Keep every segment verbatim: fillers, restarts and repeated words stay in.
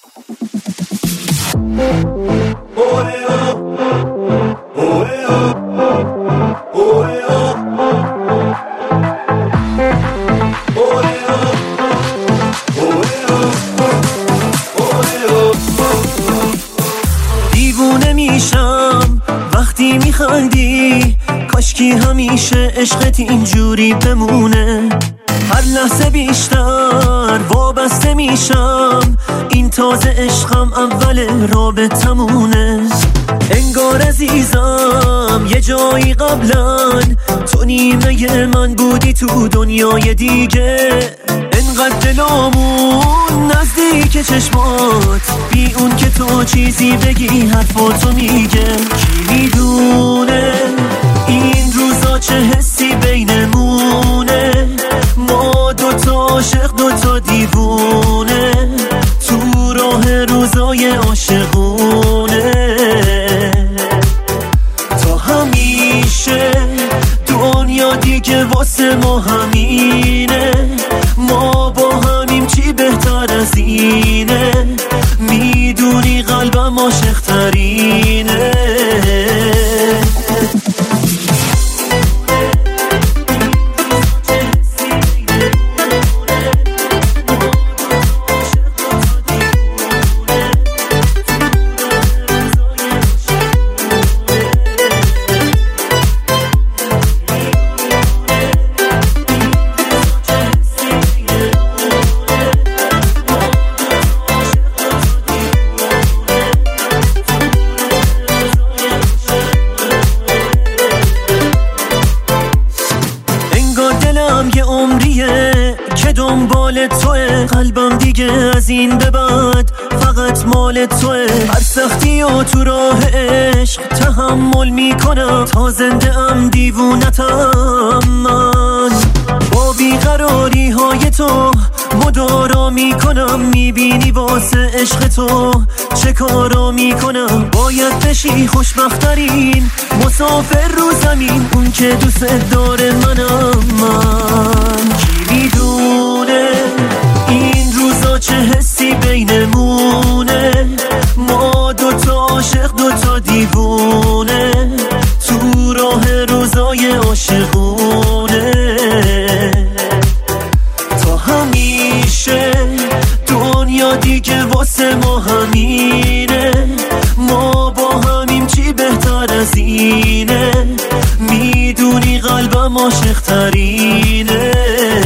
دیوونه میشم وقتی میخندی، کاشکی همیشه عشقت اینجوری بمونه. هر لحظه بیشتر وابسته میشم، این تازه عشقم اول رابطمونه. انگار عزیزم یه جایی قبلا تو نیمه من بودی تو دنیای دیگه. انقدر دلامون نزدیک چشمات، بی اون که تو چیزی بگی حرفاتو میگه. کی میدونه این روزا چه حسی بینمونه، ما دوتا عاشق دوتا دیوونه، تو راه روزای عاشقونه. تا همیشه دنیا دیگه واسه ما همینه، ما با همیم چی بهتر از اینه، میدونی قلبم عاشق ترینه. یه عمریه که دنبال توه، قلبم دیگه از این به بعد فقط مال توه. هر سختی و تو راه عشق تحمل میکنم، تا زنده ام دیوونتم من. با بیقراری های تو مدارا میکنم، میبینی واسه عشق تو چه کارا میکنم. باید بشی خوشبخترین مسافر رو زمین، اون که دوست داره منم من. کی میدونه این روزا چه حسی بینمونه، ما دوتا عاشق دوتا دیوونه، تو راه روزای عاشقونه. تا همیشه دنیا دیگه واسه ما همینه، ما با همیم چی بهتر از اینه، میدونی قلبم عاشق ترینه.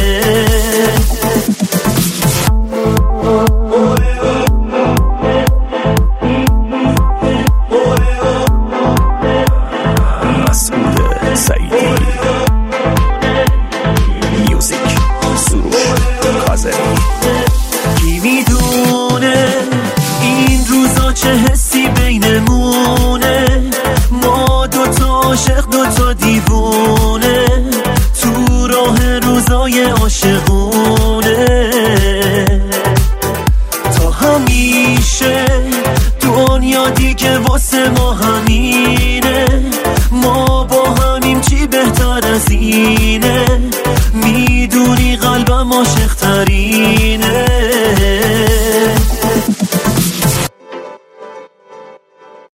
کی میدونه این روزا چه حسی بینمونه، ما دوتا عاشق دوتا دیوونه، تو راه روزای عاشقونه.